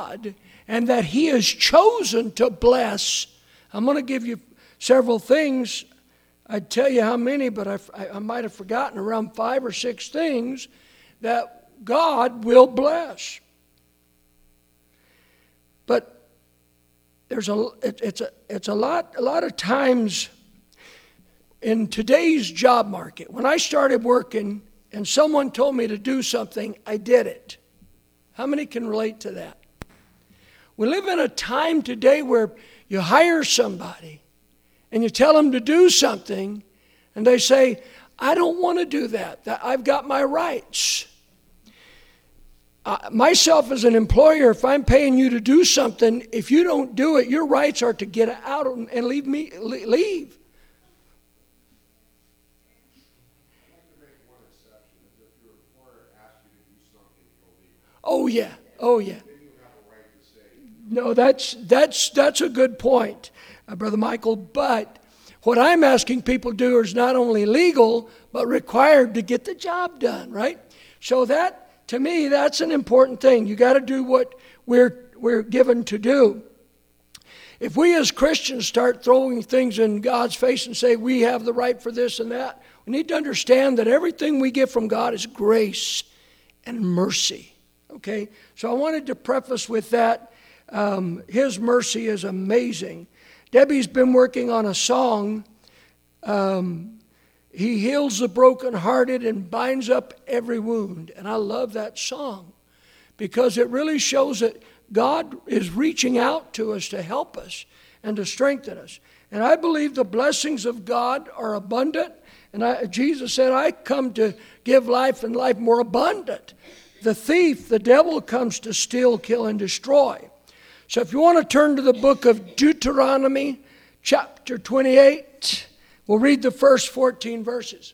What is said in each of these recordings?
God and that He has chosen to bless. I'm going to give you several things. I'd tell you how many, but I might have forgotten around 5 or 6 things that God will bless. But it's a lot of times in today's job market. When I started working and someone told me to do something, I did it. How many can relate to that? We live in a time today where you hire somebody and you tell them to do something and they say, I don't want to do that. I've got my rights. Myself as an employer, if I'm paying you to do something, if you don't do it, your rights are to get out and leave. Oh yeah. No, that's a good point, Brother Michael. But what I'm asking people to do is not only legal, but required to get the job done, right? So that, to me, that's an important thing. You got to do what we're given to do. If we as Christians start throwing things in God's face and say we have the right for this and that, we need to understand that everything we get from God is grace and mercy. Okay, so I wanted to preface with that. His mercy is amazing. Debbie's been working on a song. He heals the brokenhearted and binds up every wound. And I love that song because it really shows that God is reaching out to us to help us and to strengthen us. And I believe the blessings of God are abundant. And Jesus said, I come to give life and life more abundant. The thief, the devil, comes to steal, kill, and destroy. So if you want to turn to the book of Deuteronomy, chapter 28, we'll read the first 14 verses.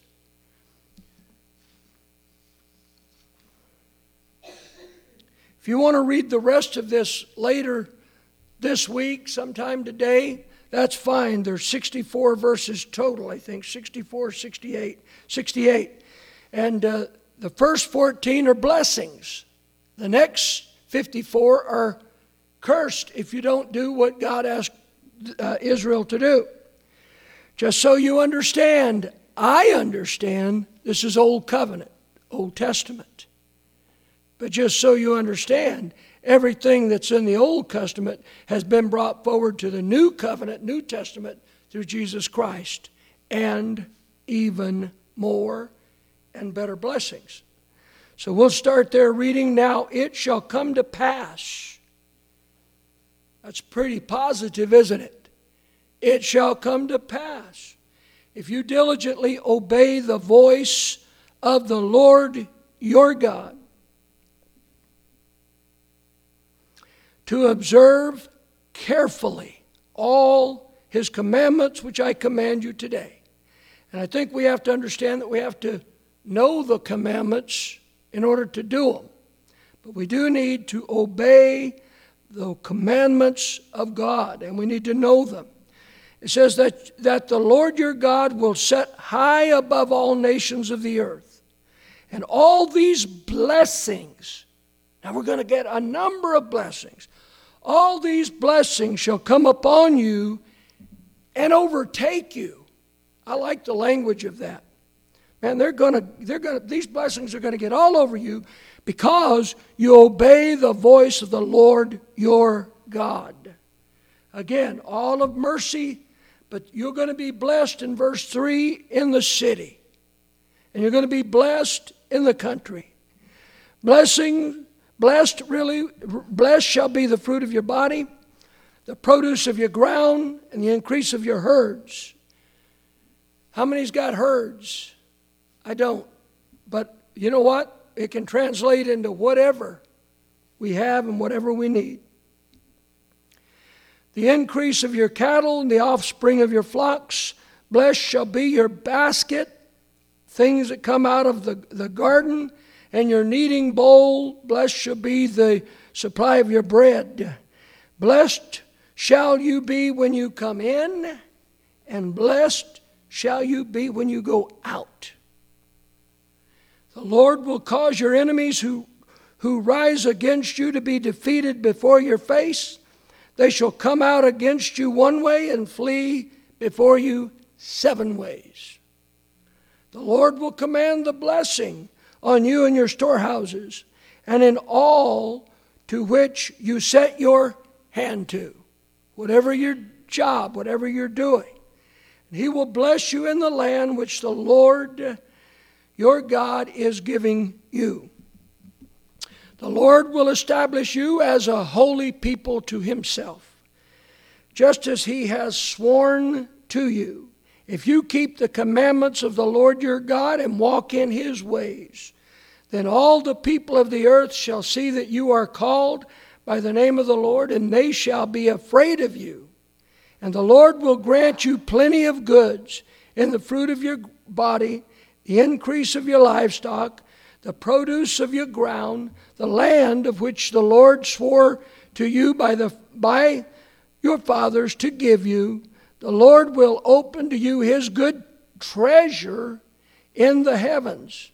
If you want to read the rest of this later this week, sometime today, that's fine. There's 64 verses total, I think, 64, 68. And the first 14 are blessings. The next 54 are cursed if you don't do what God asked Israel to do. Just so you understand, I understand this is Old Covenant, Old Testament. But just so you understand, everything that's in the Old Testament has been brought forward to the New Covenant, New Testament, through Jesus Christ, and even more and better blessings. So we'll start there reading. Now it shall come to pass. That's pretty positive, isn't it? It shall come to pass. If you diligently obey the voice of the Lord your God, to observe carefully all His commandments which I command you today. And I think we have to understand that we have to know the commandments in order to do them. But we do need to obey the commandments of God, and we need to know them. It says that the Lord your God will set high above all nations of the earth. And all these blessings, now we're going to get a number of blessings. All these blessings shall come upon you and overtake you. I like the language of that. Man, these blessings are going to get all over you because you obey the voice of the Lord your God. Again, all of mercy, but you're going to be blessed in verse 3 in the city. And you're going to be blessed in the country. Blessed shall be the fruit of your body, the produce of your ground, and the increase of your herds. How many's got herds? I don't. But you know what? It can translate into whatever we have and whatever we need. The increase of your cattle and the offspring of your flocks. Blessed shall be your basket, things that come out of the garden, and your kneading bowl. Blessed shall be the supply of your bread. Blessed shall you be when you come in, and blessed shall you be when you go out. The Lord will cause your enemies who who rise against you to be defeated before your face. They shall come out against you one way and flee before you 7 ways. The Lord will command the blessing on you and your storehouses, and in all to which you set your hand to, whatever your job, whatever you're doing. And He will bless you in the land which the Lord your God is giving you. The Lord will establish you as a holy people to Himself, just as He has sworn to you, if you keep the commandments of the Lord your God and walk in His ways. Then all the people of the earth shall see that you are called by the name of the Lord, and they shall be afraid of you. And the Lord will grant you plenty of goods in the fruit of your body, the increase of your livestock, the produce of your ground, the land of which the Lord swore to you by your fathers to give you. The Lord will open to you His good treasure in the heavens,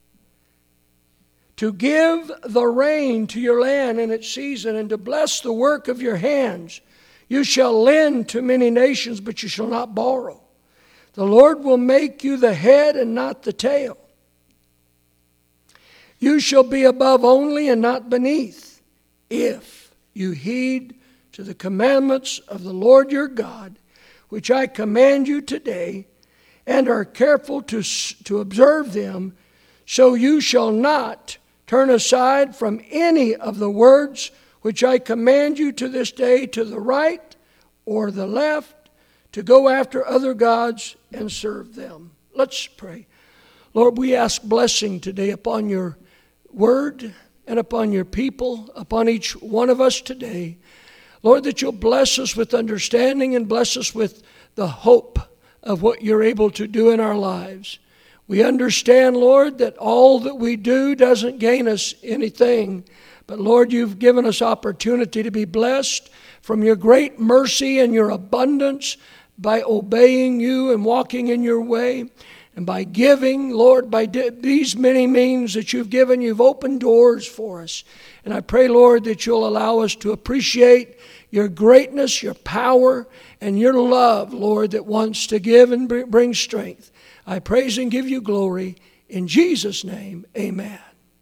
to give the rain to your land in its season, and to bless the work of your hands. You shall lend to many nations, but you shall not borrow. The Lord will make you the head and not the tail. You shall be above only and not beneath, if you heed to the commandments of the Lord your God, which I command you today, and are careful to observe them, so you shall not turn aside from any of the words which I command you to this day, to the right or the left, to go after other gods and serve them. Let's pray. Lord, we ask blessing today upon your word and upon your people, upon each one of us today. Lord, that you'll bless us with understanding and bless us with the hope of what you're able to do in our lives. We understand, Lord, that all that we do doesn't gain us anything. But Lord, you've given us opportunity to be blessed from your great mercy and your abundance by obeying you and walking in your way. And by giving, Lord, by these many means that you've given, you've opened doors for us. And I pray, Lord, that you'll allow us to appreciate your greatness, your power, and your love, Lord, that wants to give and bring strength. I praise and give you glory. In Jesus' name, amen.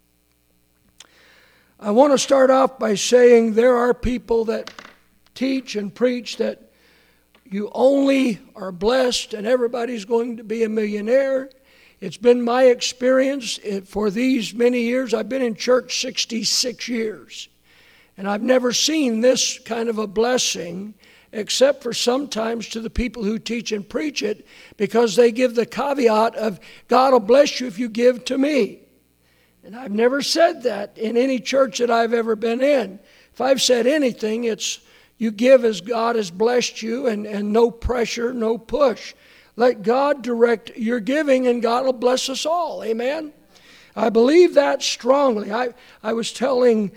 I want to start off by saying there are people that teach and preach that you only are blessed and everybody's going to be a millionaire. It's been my experience for these many years. I've been in church 66 years. And I've never seen this kind of a blessing, except for sometimes to the people who teach and preach it, because they give the caveat of, God will bless you if you give to me. And I've never said that in any church that I've ever been in. If I've said anything, it's you give as God has blessed you, and no pressure, no push. Let God direct your giving, and God will bless us all. Amen? I believe that strongly. I was telling,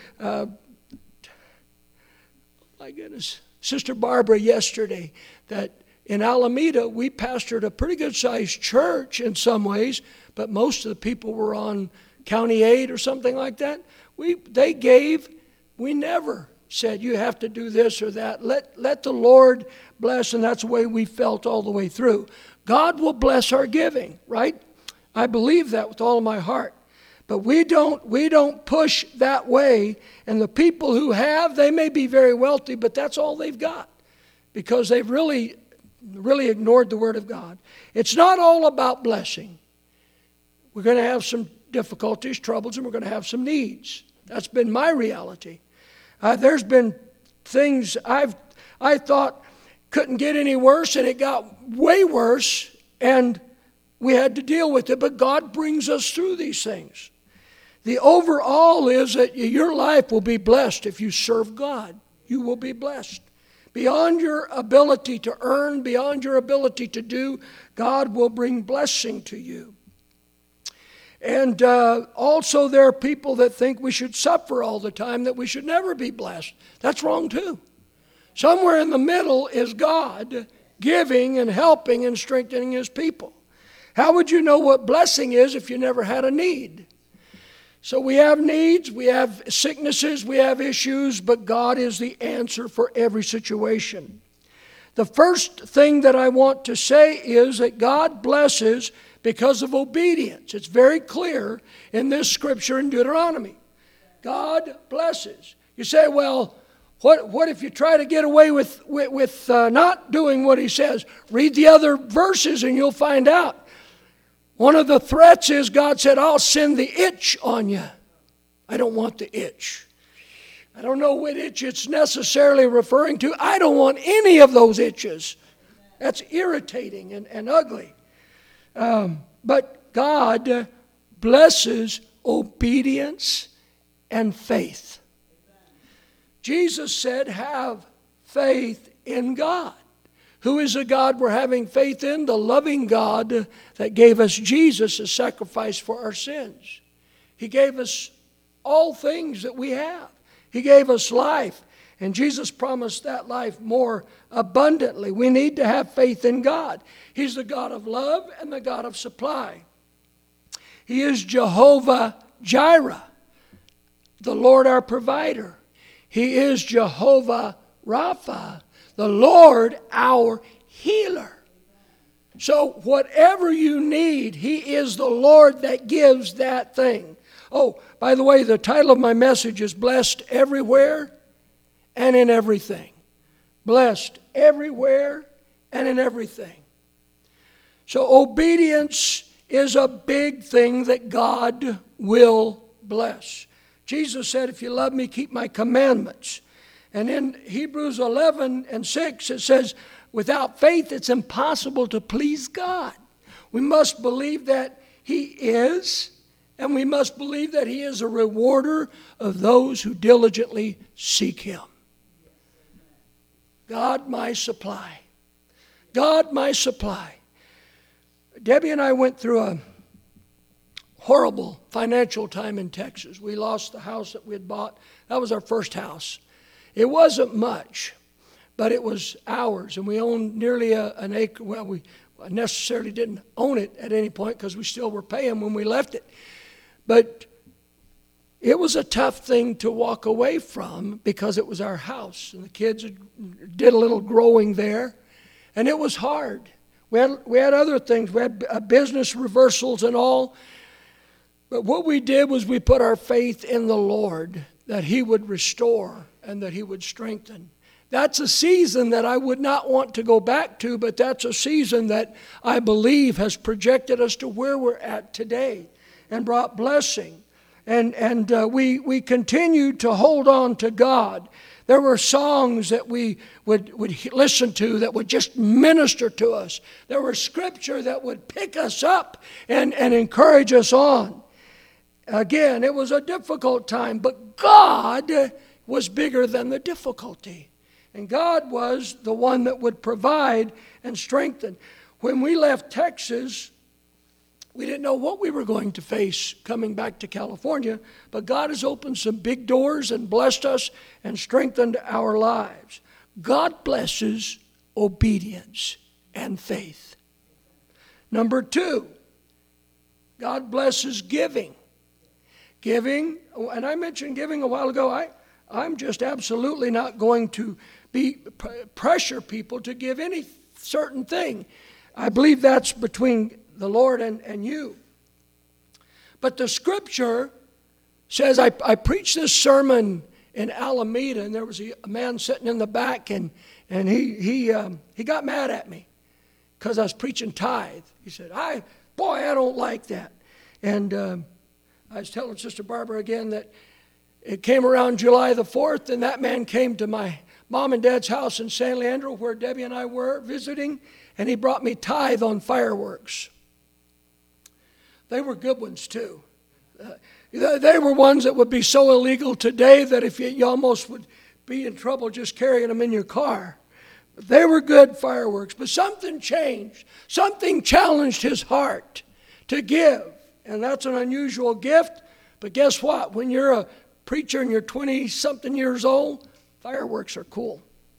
Sister Barbara yesterday that in Alameda, we pastored a pretty good-sized church in some ways, but most of the people were on county aid or something like that. They gave. We never said, you have to do this or that. Let the Lord bless, and that's the way we felt all the way through. God will bless our giving, right? I believe that with all of my heart. But we don't push that way. And the people who have, they may be very wealthy, but that's all they've got, because they've really ignored the Word of God. It's not all about blessing. We're going to have some difficulties, troubles, and we're going to have some needs. That's been my reality. There's been things I thought couldn't get any worse, and it got way worse, and we had to deal with it. But God brings us through these things. The overall is that your life will be blessed if you serve God. You will be blessed. Beyond your ability to earn, beyond your ability to do, God will bring blessing to you. And also there are people that think we should suffer all the time, that we should never be blessed. That's wrong too. Somewhere in the middle is God giving and helping and strengthening His people. How would you know what blessing is if you never had a need? So we have needs, we have sicknesses, we have issues, but God is the answer for every situation. The first thing that I want to say is that God blesses because of obedience. It's very clear in this scripture in Deuteronomy. God blesses. You say, well, what if you try to get away with not doing what he says? Read the other verses and you'll find out. One of the threats is God said, I'll send the itch on you. I don't want the itch. I don't know what itch it's necessarily referring to. I don't want any of those itches. That's irritating and ugly. But God blesses obedience and faith. Jesus said, have faith in God. Who is the God we're having faith in? The loving God that gave us Jesus as sacrifice for our sins. He gave us all things that we have. He gave us life. And Jesus promised that life more abundantly. We need to have faith in God. He's the God of love and the God of supply. He is Jehovah Jireh, the Lord our provider. He is Jehovah Rapha, the Lord our healer. So whatever you need, He is the Lord that gives that thing. Oh, by the way, the title of my message is Blessed Everywhere and in Everything. Blessed everywhere and in everything. So obedience is a big thing that God will bless. Jesus said, if you love me, keep my commandments. And in Hebrews 11:6, it says, without faith, it's impossible to please God. We must believe that He is, and we must believe that He is a rewarder of those who diligently seek Him. God, my supply. God, my supply. Debbie and I went through a horrible financial time in Texas. We lost the house that we had bought. That was our first house. It wasn't much, but it was ours, and we owned nearly an acre. Well, we necessarily didn't own it at any point because we still were paying when we left it. But it was a tough thing to walk away from because it was our house, and the kids did a little growing there, and it was hard. We had other things. We had business reversals and all. But what we did was we put our faith in the Lord that He would restore and that He would strengthen. That's a season that I would not want to go back to, but that's a season that I believe has projected us to where we're at today and brought blessing. And we continued to hold on to God. There were songs that we would listen to that would just minister to us. There was scripture that would pick us up and encourage us on. Again, it was a difficult time, but God was bigger than the difficulty. And God was the one that would provide and strengthen. When we left Texas, we didn't know what we were going to face coming back to California, but God has opened some big doors and blessed us and strengthened our lives. God blesses obedience and faith. Number 2, God blesses giving. Giving, and I mentioned giving a while ago. I'm just absolutely not going to pressure people to give any certain thing. I believe that's between the Lord and you. But the scripture says, I preached this sermon in Alameda, and there was a man sitting in the back, and he got mad at me because I was preaching tithe. He said, I don't like that. And I was telling Sister Barbara again that it came around July the 4th, and that man came to my mom and dad's house in San Leandro where Debbie and I were visiting, and he brought me tithe on fireworks. They were good ones too. They were ones that would be so illegal today that if you almost would be in trouble just carrying them in your car. But they were good fireworks. But something changed. Something challenged his heart to give. And that's an unusual gift. But guess what? When you're a preacher and you're 20-something years old, fireworks are cool.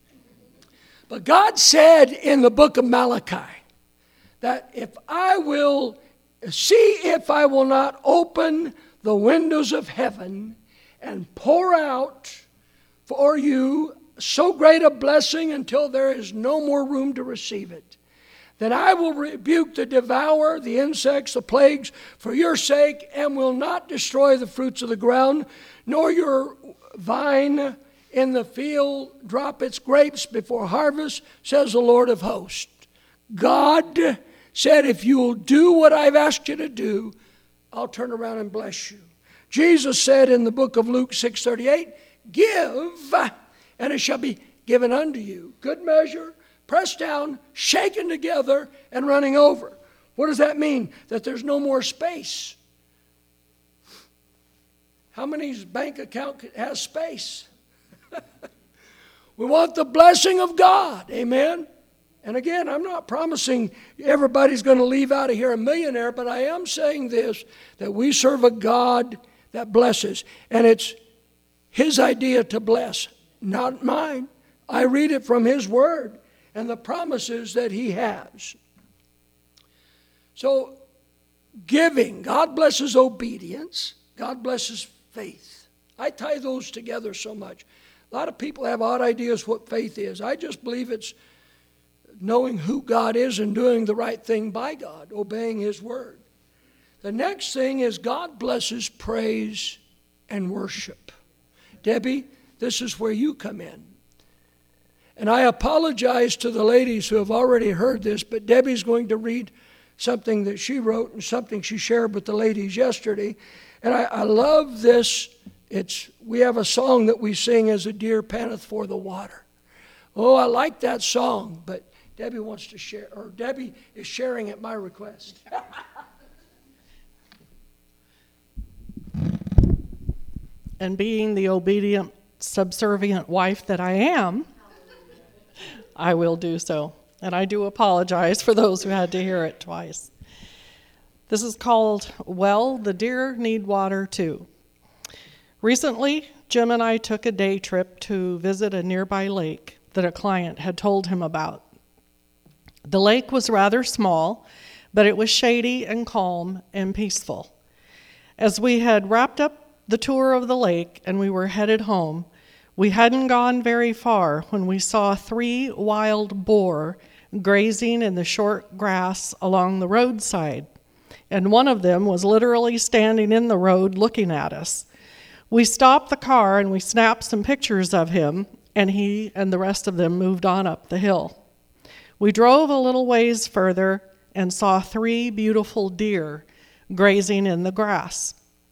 But God said in the book of Malachi that if I will not open the windows of heaven and pour out for you so great a blessing until there is no more room to receive it. Then I will rebuke the devourer, the insects, the plagues, for your sake, and will not destroy the fruits of the ground, nor your vine in the field drop its grapes before harvest, says the Lord of hosts. God said, if you will do what I've asked you to do, I'll turn around and bless you. Jesus said in the book of Luke 6:38, give, and it shall be given unto you. Good measure, pressed down, shaken together, and running over. What does that mean? That there's no more space. How many's bank account has space? We want the blessing of God. Amen? And again, I'm not promising everybody's going to leave out of here a millionaire, but I am saying this, that we serve a God that blesses. And it's His idea to bless, not mine. I read it from His Word and the promises that He has. So, giving, God blesses obedience, God blesses faith. I tie those together so much. A lot of people have odd ideas what faith is. I just believe it's knowing who God is and doing the right thing by God, obeying His Word. The next thing is God blesses praise and worship. Debbie, this is where you come in. And I apologize to the ladies who have already heard this, but Debbie's going to read something that she wrote and something she shared with the ladies yesterday. And I love this. We have a song that we sing, as a deer panteth for the water. Oh, I like that song, but Debbie wants to share, or Debbie is sharing at my request. And being the obedient, subservient wife that I am, I will do so. And I do apologize for those who had to hear it twice. This is called, Well, the Deer Need Water Too. Recently, Jim and I took a day trip to visit a nearby lake that a client had told him about. The lake was rather small, but it was shady and calm and peaceful. As we had wrapped up the tour of the lake and we were headed home, we hadn't gone very far when we saw 3 wild boar grazing in the short grass along the roadside, and one of them was literally standing in the road looking at us. We stopped the car and we snapped some pictures of him, and he and the rest of them moved on up the hill. We drove a little ways further and saw 3 beautiful deer grazing in the grass.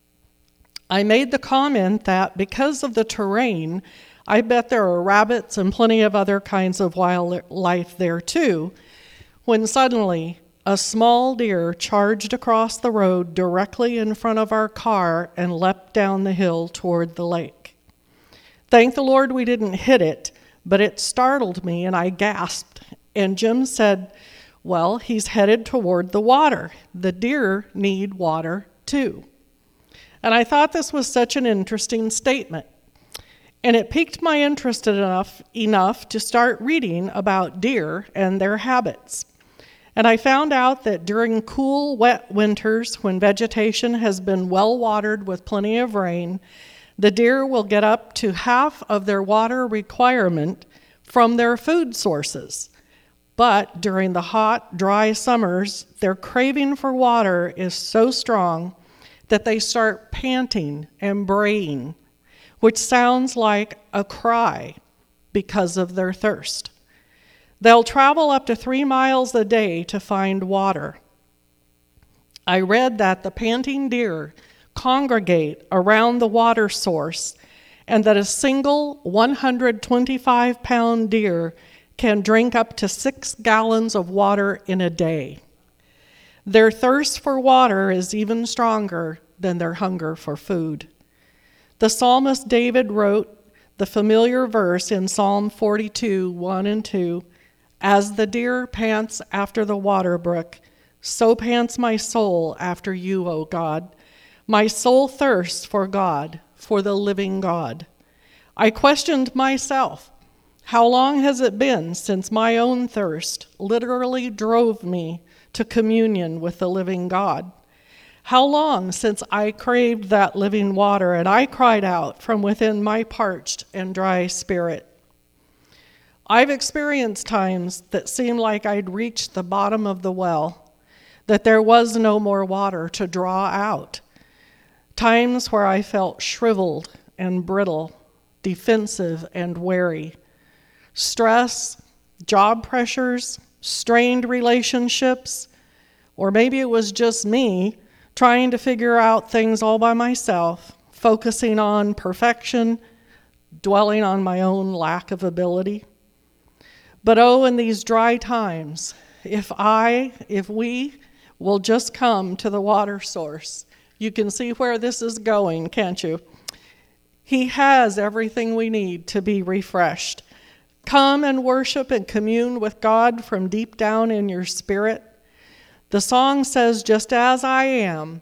I made the comment that because of the terrain, I bet there are rabbits and plenty of other kinds of wildlife there too, when suddenly a small deer charged across the road directly in front of our car and leapt down the hill toward the lake. Thank the Lord we didn't hit it, but it startled me and I gasped. And Jim said, well, he's headed toward the water. The deer need water too. And I thought this was such an interesting statement. And it piqued my interest enough to start reading about deer and their habits. And I found out that during cool, wet winters, when vegetation has been well watered with plenty of rain, the deer will get up to half of their water requirement from their food sources. But during the hot, dry summers, their craving for water is so strong that they start panting and braying, which sounds like a cry because of their thirst. They'll travel up to 3 miles a day to find water. I read that the panting deer congregate around the water source and that a single 125-pound deer can drink up to 6 gallons of water in a day. Their thirst for water is even stronger than their hunger for food. The psalmist David wrote the familiar verse in Psalm 42, 1 and 2, "As the deer pants after the water brook, so pants my soul after you, O God. My soul thirsts for God, for the living God." I questioned myself. How long has it been since my own thirst literally drove me to communion with the living God? How long since I craved that living water, and I cried out from within my parched and dry spirit. I've experienced times that seemed like I'd reached the bottom of the well, that there was no more water to draw out. Times where I felt shriveled and brittle, defensive and wary. Stress, job pressures, strained relationships, or maybe it was just me trying to figure out things all by myself, focusing on perfection, dwelling on my own lack of ability. But oh, in these dry times, if we will just come to the water source, you can see where this is going, can't you? He has everything we need to be refreshed. Come and worship and commune with God from deep down in your spirit. The song says, just as I am,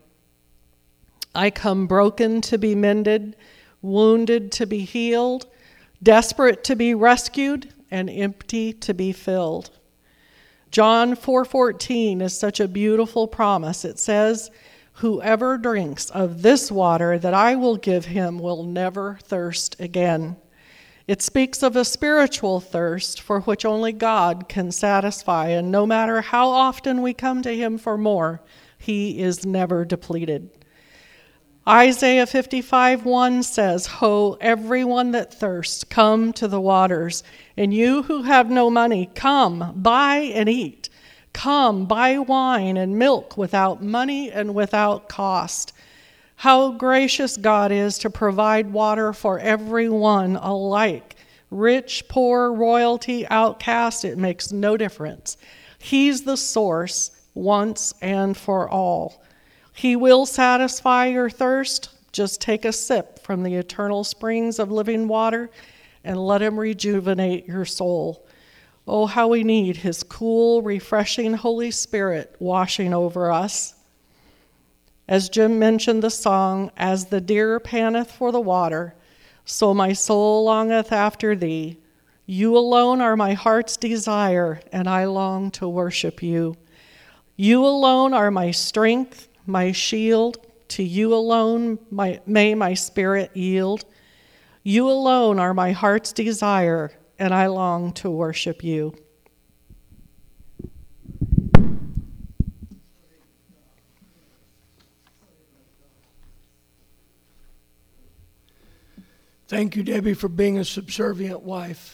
I come broken to be mended, wounded to be healed, desperate to be rescued, and empty to be filled. John 4:14 is such a beautiful promise. It says, whoever drinks of this water that I will give him will never thirst again. It speaks of a spiritual thirst for which only God can satisfy, and no matter how often we come to him for more, he is never depleted. Isaiah 55:1 says, ho, everyone that thirsts, come to the waters. And you who have no money, come, buy and eat. Come, buy wine and milk without money and without cost. How gracious God is to provide water for everyone alike. Rich, poor, royalty, outcast, it makes no difference. He's the source once and for all. He will satisfy your thirst. Just take a sip from the eternal springs of living water and let him rejuvenate your soul. Oh, how we need his cool, refreshing Holy Spirit washing over us. As Jim mentioned the song, as the deer panteth for the water, so my soul longeth after thee. You alone are my heart's desire, and I long to worship you. You alone are my strength, my shield. To you alone may my spirit yield. You alone are my heart's desire, and I long to worship you. Thank you, Debbie, for being a subservient wife.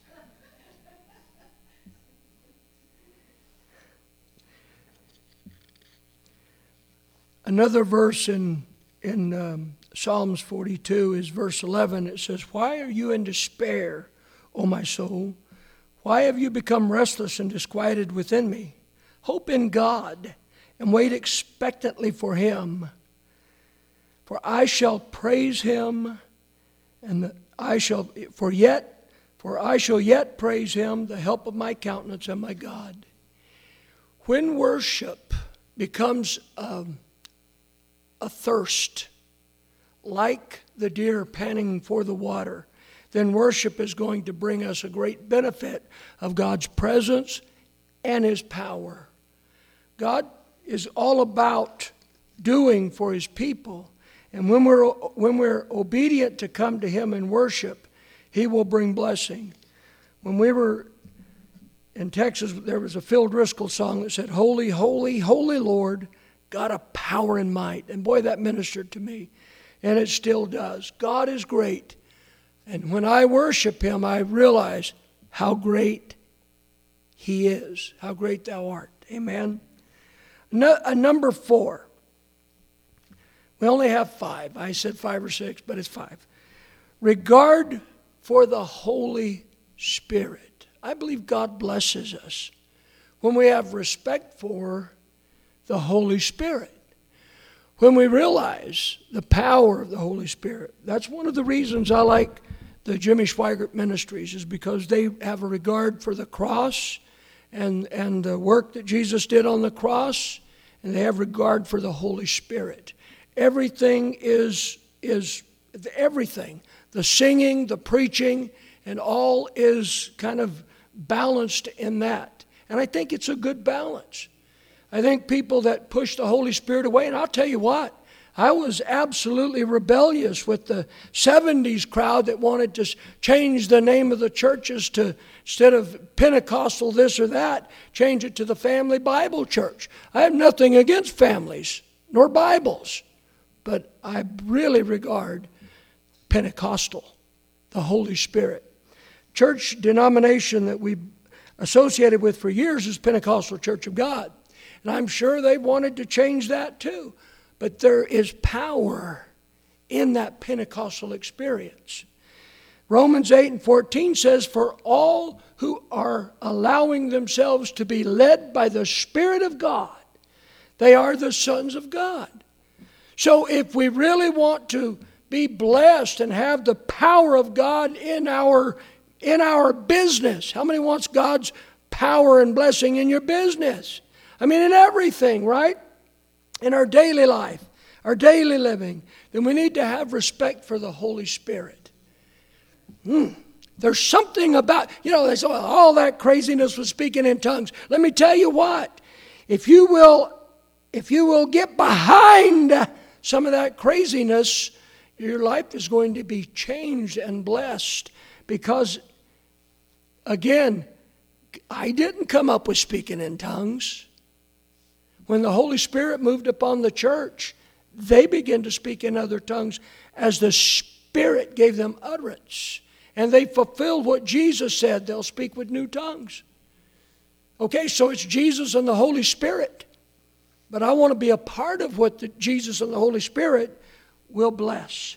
Another verse in Psalms 42 is verse 11. It says, why are you in despair, O my soul? Why have you become restless and disquieted within me? Hope in God and wait expectantly for him. For I shall praise him, and I shall yet praise him, the help of my countenance and my God. When worship becomes a thirst, like the deer panting for the water, then worship is going to bring us a great benefit of God's presence and his power. God is all about doing for his people. And when we're obedient to come to him in worship, he will bring blessing. When we were in Texas, there was a Phil Driscoll song that said, holy, holy, holy Lord, God of power and might. And boy, that ministered to me. And it still does. God is great. And when I worship him, I realize how great he is, how great thou art. Amen. Number 4. We only have 5. I said 5 or 6, but it's 5. Regard for the Holy Spirit. I believe God blesses us when we have respect for the Holy Spirit. When we realize the power of the Holy Spirit. That's one of the reasons I like the Jimmy Schweigert Ministries, is because they have a regard for the cross and the work that Jesus did on the cross, and they have regard for the Holy Spirit. Everything is everything. The singing, the preaching, and all is kind of balanced in that. And I think it's a good balance. I think people that push the Holy Spirit away, and I'll tell you what, I was absolutely rebellious with the 70s crowd that wanted to change the name of the churches to, instead of Pentecostal this or that, change it to the Family Bible Church. I have nothing against families nor Bibles, but I really regard Pentecostal, the Holy Spirit. Church denomination that we associated with for years is Pentecostal Church of God. And I'm sure they wanted to change that too. But there is power in that Pentecostal experience. Romans 8:14 says, for all who are allowing themselves to be led by the Spirit of God, they are the sons of God. So if we really want to be blessed and have the power of God in our business, how many wants God's power and blessing in your business? I mean, in everything, right? In our daily life, our daily living, then we need to have respect for the Holy Spirit. There's something about, they say, well, all that craziness was speaking in tongues. Let me tell you what, if you will get behind some of that craziness, your life is going to be changed and blessed. Because, again, I didn't come up with speaking in tongues. When the Holy Spirit moved upon the church, they began to speak in other tongues as the Spirit gave them utterance. And they fulfilled what Jesus said, they'll speak with new tongues. Okay, so it's Jesus and the Holy Spirit. But I want to be a part of what Jesus and the Holy Spirit will bless.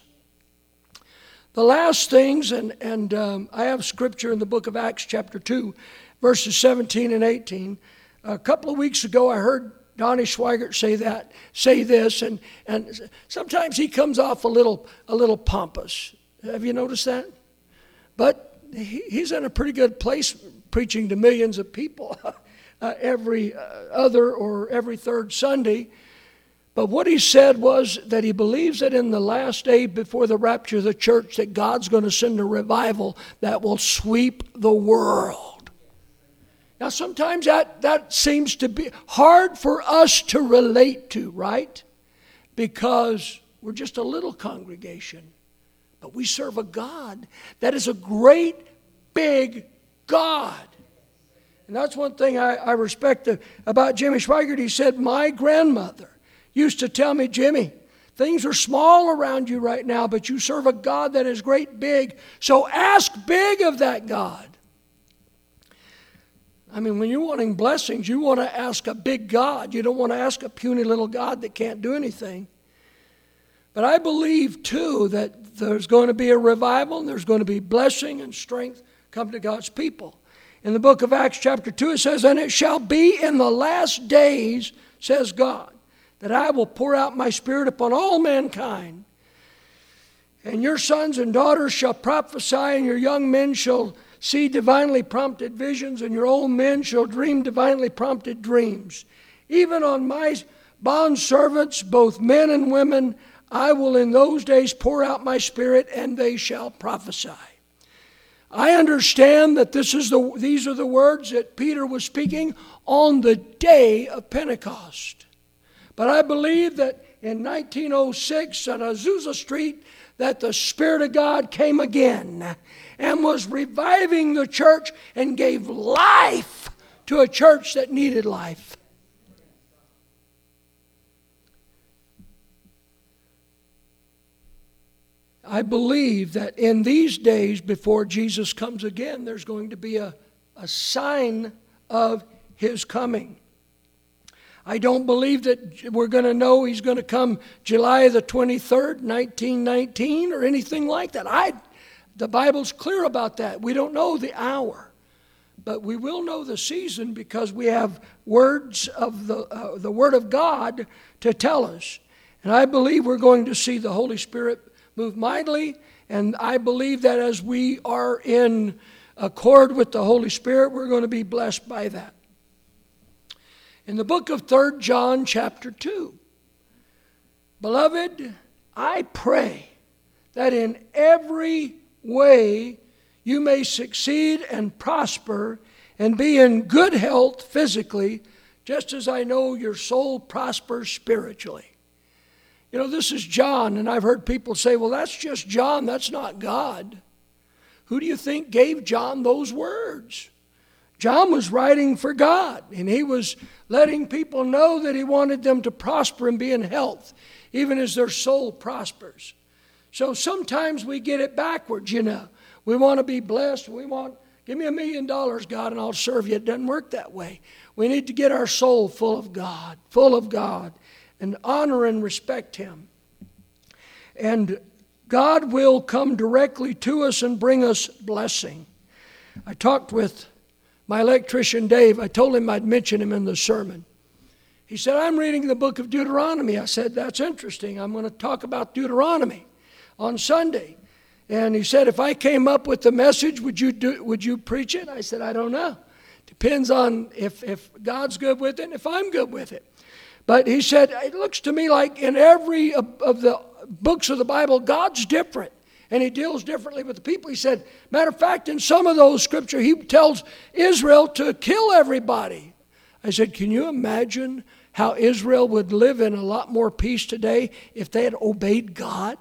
The last things, and I have scripture in the book of Acts chapter 2, verses 17 and 18. A couple of weeks ago I heard Donnie Schweigert say this, and sometimes he comes off a little pompous. Have you noticed that? But he's in a pretty good place preaching to millions of people every other or every third Sunday. But what he said was that he believes that in the last day before the rapture of the church that God's going to send a revival that will sweep the world. Now, sometimes that seems to be hard for us to relate to, right? Because we're just a little congregation. But we serve a God that is a great, big God. And that's one thing I respect about Jimmy Schweigert. He said, my grandmother used to tell me, Jimmy, things are small around you right now, but you serve a God that is great, big. So ask big of that God. I mean, when you're wanting blessings, you want to ask a big God. You don't want to ask a puny little God that can't do anything. But I believe, too, that there's going to be a revival and there's going to be blessing and strength come to God's people. In the book of Acts chapter 2, it says, and it shall be in the last days, says God, that I will pour out my Spirit upon all mankind. And your sons and daughters shall prophesy, and your young men shall see divinely prompted visions, and your old men shall dream divinely prompted dreams. Even on my bondservants, both men and women, I will in those days pour out my Spirit, and they shall prophesy. I understand that these are the words that Peter was speaking on the day of Pentecost. But I believe that in 1906 on Azusa Street that the Spirit of God came again and was reviving the church and gave life to a church that needed life. I believe that in these days before Jesus comes again, there's going to be a sign of His coming. I don't believe that we're going to know He's going to come July the 23rd, 1919 or anything like that. The Bible's clear about that. We don't know the hour. But we will know the season because we have words of the Word of God to tell us. And I believe we're going to see the Holy Spirit move mightily, and I believe that as we are in accord with the Holy Spirit, we're going to be blessed by that. In the book of 3 John chapter 2, beloved, I pray that in every way you may succeed and prosper and be in good health physically, just as I know your soul prospers spiritually. You know, this is John, and I've heard people say, well, that's just John, that's not God. Who do you think gave John those words? John was writing for God, and he was letting people know that he wanted them to prosper and be in health, even as their soul prospers. So sometimes we get it backwards, you know. We want to be blessed. Give me $1 million, God, and I'll serve you. It doesn't work that way. We need to get our soul full of God, and honor and respect Him. And God will come directly to us and bring us blessing. I talked with my electrician, Dave. I told him I'd mention him in the sermon. He said, I'm reading the book of Deuteronomy. I said, that's interesting. I'm going to talk about Deuteronomy on Sunday. And he said, if I came up with the message, would you preach it? I said, I don't know. Depends on if God's good with it and if I'm good with it. But he said, it looks to me like in every of the books of the Bible, God's different. And he deals differently with the people. He said, matter of fact, in some of those scriptures, he tells Israel to kill everybody. I said, can you imagine how Israel would live in a lot more peace today if they had obeyed God?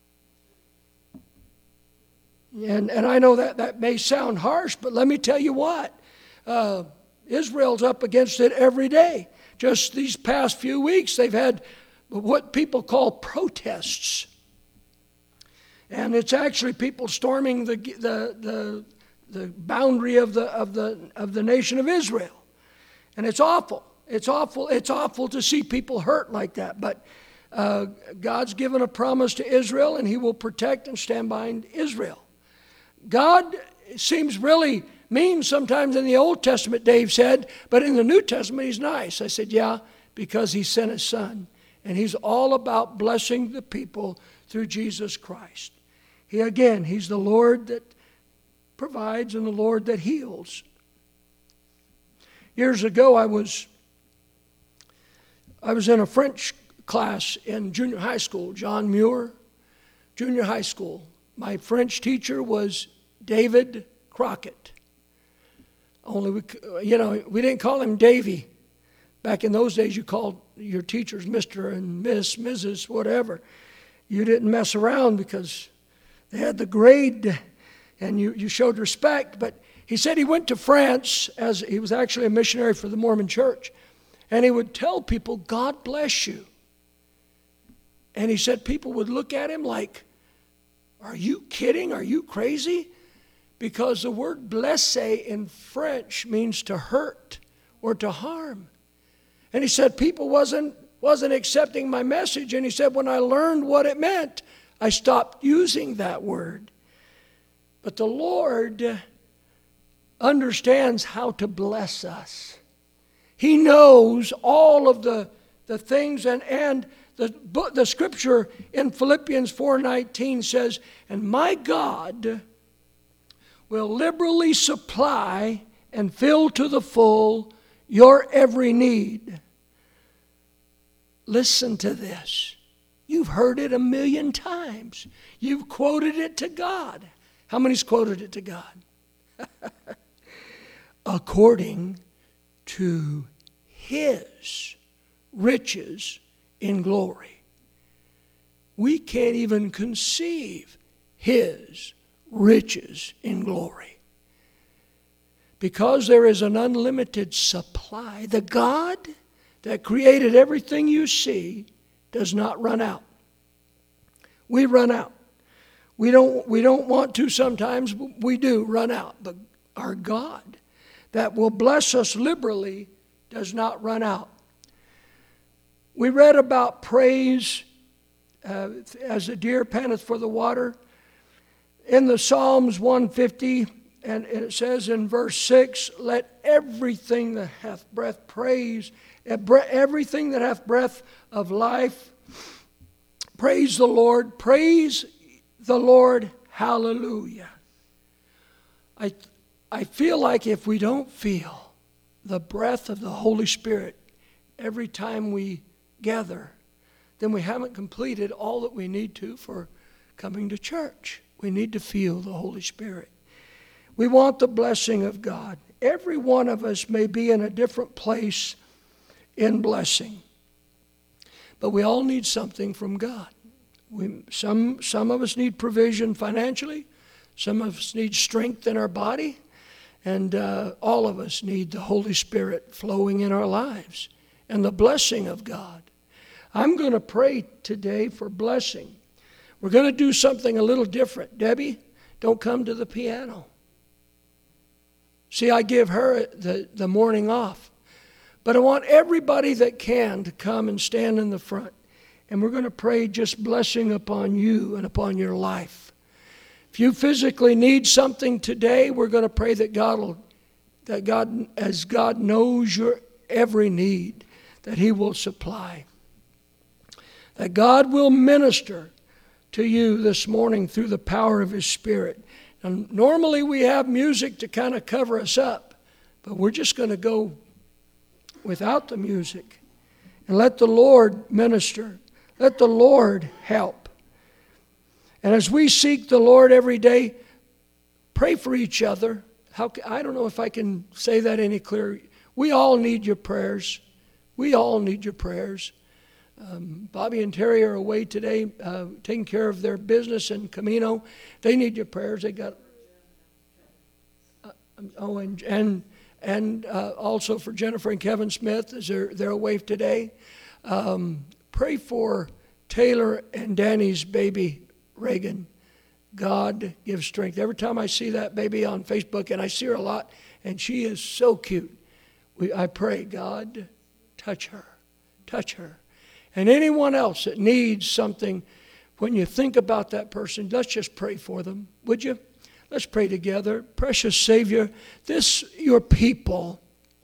And I know that may sound harsh, but let me tell you what. Israel's up against it every day. Just these past few weeks, they've had what people call protests. And it's actually people storming the boundary of the nation of Israel. And it's awful. It's awful. It's awful to see people hurt like that. But God's given a promise to Israel, and He will protect and stand behind Israel. God seems really mean sometimes in the Old Testament, Dave said, but in the New Testament, He's nice. I said, yeah, because He sent His Son. And He's all about blessing the people through Jesus Christ. He's the Lord that provides and the Lord that heals. Years ago, I was in a French class in junior high school, John Muir, junior high school. My French teacher was David Crockett. Only we didn't call him Davy. Back in those days, you called your teachers Mr. and Miss, Mrs., whatever. You didn't mess around because they had the grade and you showed respect. But he said he went to France, as he was actually a missionary for the Mormon church. And he would tell people, God bless you. And he said people would look at him like, are you kidding? Are you crazy? Because the word blesser in French means to hurt or to harm. And he said people wasn't accepting my message. And he said when I learned what it meant, I stopped using that word. But the Lord understands how to bless us. He knows all of the things, and the scripture in Philippians 4:19 says, and my God will liberally supply and fill to the full your every need. Listen to this. You've heard it 1,000,000 times. You've quoted it to God. How many's quoted it to God? According to His riches in glory. We can't even conceive His riches in glory. Because there is an unlimited supply. The God that created everything you see does not run out. We run out. We don't want to sometimes, but we do run out. But our God that will bless us liberally does not run out. We read about praise as a deer panteth for the water. In the Psalms 150, and it says in verse 6, let everything that hath breath praise, everything that hath breath of life, praise the Lord. Praise the Lord. Hallelujah. I feel like if we don't feel the breath of the Holy Spirit every time we gather, then we haven't completed all that we need to for coming to church. We need to feel the Holy Spirit. We want the blessing of God. Every one of us may be in a different place in blessing. But we all need something from God. Some of us need provision financially. Some of us need strength in our body. And all of us need the Holy Spirit flowing in our lives and the blessing of God. I'm going to pray today for blessing. We're going to do something a little different. Debbie, don't come to the piano. See, I give her the morning off. But I want everybody that can to come and stand in the front. And we're going to pray just blessing upon you and upon your life. If you physically need something today, we're going to pray that God, as God knows your every need, that He will supply. That God will minister to you this morning through the power of His Spirit. And normally we have music to kind of cover us up, but we're just going to go without the music and let the Lord minister. Let the Lord help. And as we seek the Lord every day, pray for each other. I don't know if I can say that any clearer. We all need your prayers. We all need your prayers. Bobby and Terry are away today taking care of their business in Camino. They need your prayers. They got and also for Jennifer and Kevin Smith as they're away today. Pray for Taylor and Danny's baby Reagan. God give strength. Every time I see that baby on Facebook, and I see her a lot, and she is so cute, I pray, God, touch her. Touch her. And anyone else that needs something, when you think about that person, let's just pray for them, would you? Let's pray together. Precious Savior, your people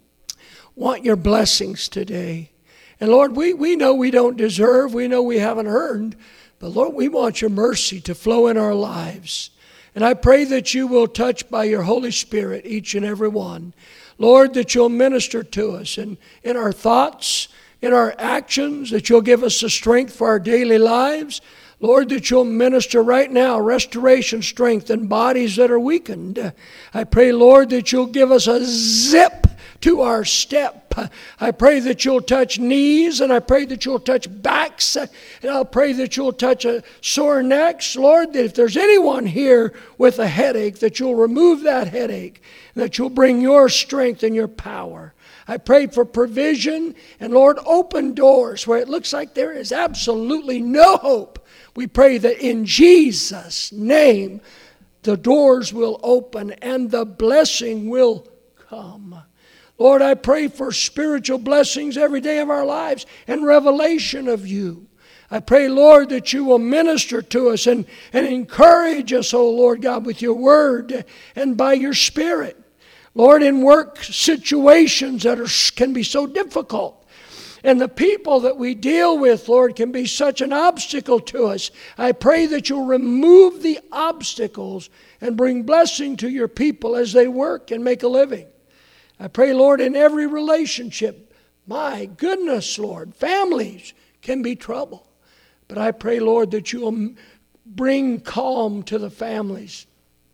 want your blessings today. And Lord, we know we don't deserve, we know we haven't earned, but Lord, we want your mercy to flow in our lives. And I pray that you will touch by your Holy Spirit each and every one. Lord, that you'll minister to us in our thoughts, in our actions, that you'll give us the strength for our daily lives. Lord, that you'll minister right now, restoration, strength in bodies that are weakened. I pray, Lord, that you'll give us a zip to our step. I pray that you'll touch knees, and I pray that you'll touch backs, and I'll pray that you'll touch sore necks. Lord, that if there's anyone here with a headache, that you'll remove that headache, and that you'll bring your strength and your power. I pray for provision, and Lord, open doors where it looks like there is absolutely no hope. We pray that in Jesus' name, the doors will open and the blessing will come. Lord, I pray for spiritual blessings every day of our lives and revelation of you. I pray, Lord, that you will minister to us and encourage us, oh Lord God, with your word and by your Spirit. Lord, in work situations that can be so difficult, and the people that we deal with, Lord, can be such an obstacle to us. I pray that you'll remove the obstacles and bring blessing to your people as they work and make a living. I pray, Lord, in every relationship, my goodness, Lord, families can be trouble. But I pray, Lord, that you'll bring calm to the families.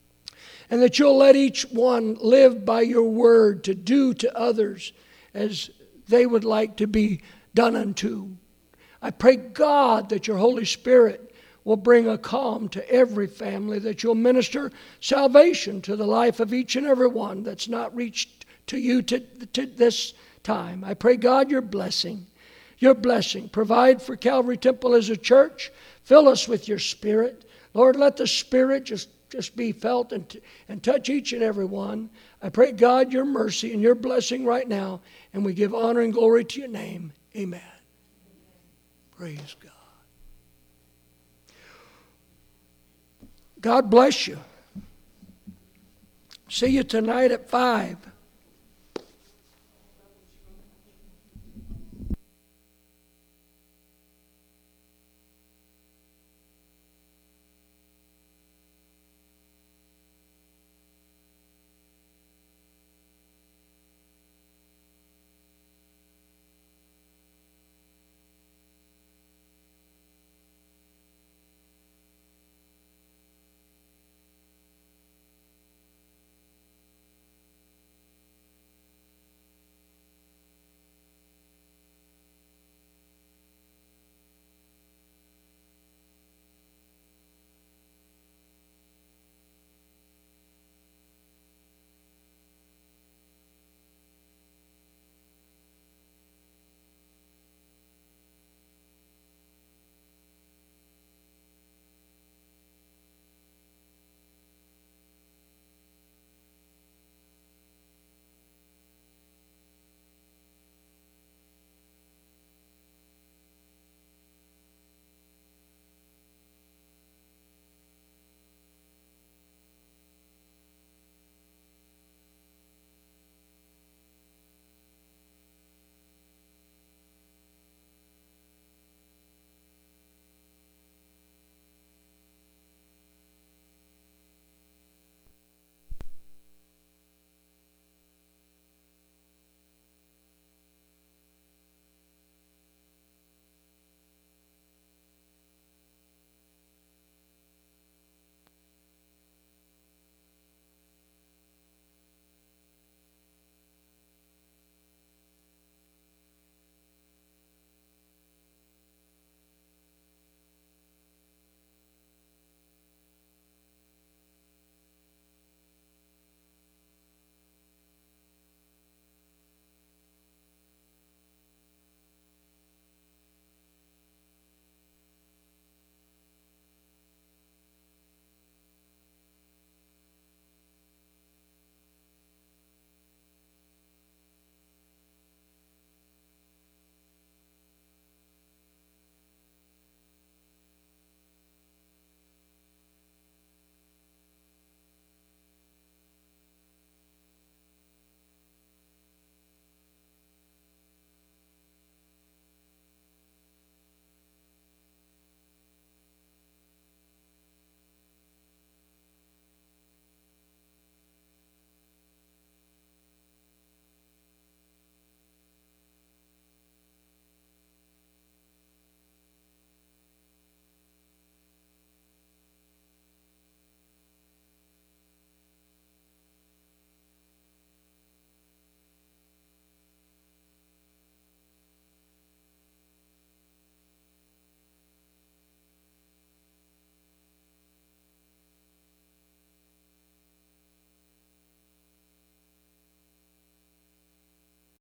And that you'll let each one live by your word to do to others as they would like to be done unto. I pray, God, that your Holy Spirit will bring a calm to every family, that you'll minister salvation to the life of each and every one that's not reached to you to this time. I pray, God, your blessing. Provide for Calvary Temple as a church. Fill us with your Spirit. Lord, let the Spirit just be felt and touch each and every one. I pray, God, your mercy and your blessing right now, and we give honor and glory to your name. Amen. Praise God. God bless you. See you tonight at 5.